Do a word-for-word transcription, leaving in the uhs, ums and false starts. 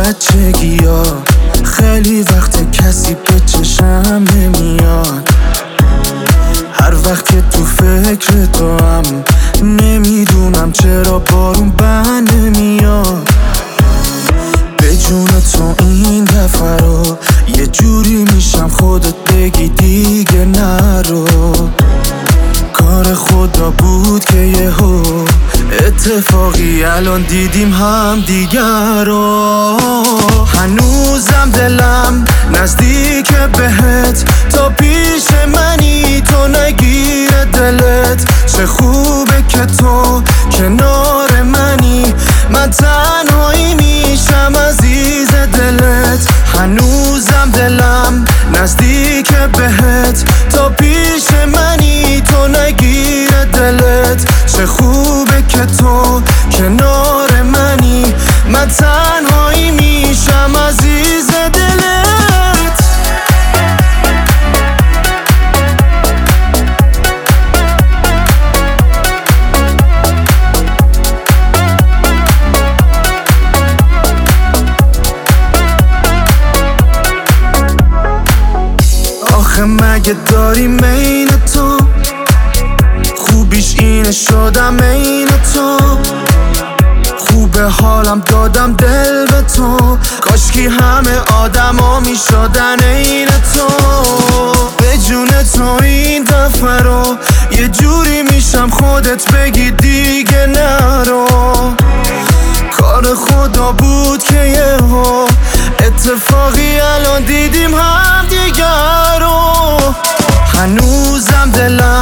بچگی ها خیلی وقت کسی به چشم نمیاد. هر وقت که تو فکر تو هم نمیدونم چرا بارون بند نمیاد. به جون تو این دفعه رو یه جوری میشم خودت بگی دیگه نرو. کار خدا بود که یهو اتفاقی الان دیدیم هم دیگر رو. هنوزم دلم نزدیک بهت، تا پیش منی تو نگیره دلت. چه خوبه که تو کنار منی، من تنهایی میشم عزیز دلت. هنوزم دلم نزدیک بهت، تا پیش منی تو نگیره دلت. چه خوبه که تو کنار منی، من تنهایی میشم عزیز دلت. آخه مگه داری مین تو، خوبیش اینه شدم عین تو. خوبه حالم دادم دل به تو، کاشکی همه آدم ها می شدن عین تو. به جون تو این دفعه رو یه جوری میشم خودت بگی دیگه نرو. کار خدا بود که یهو اتفاقی الان دیدیم هم دیگر رو. هنوزم دلم